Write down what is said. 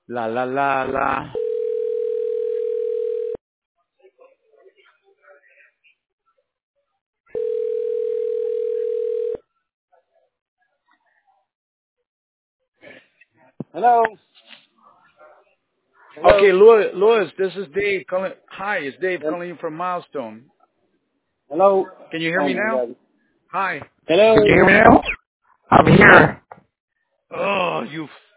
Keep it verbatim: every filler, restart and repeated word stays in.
La la la la. Hello. Okay, Hello. Louis, Louis, this is Dave calling. Hi, it's Dave Hel- calling you from Milestone. Hello. Can you hear Oh me my now? God. Hi. Hello. Can you hear me now? I'm here. Oh, you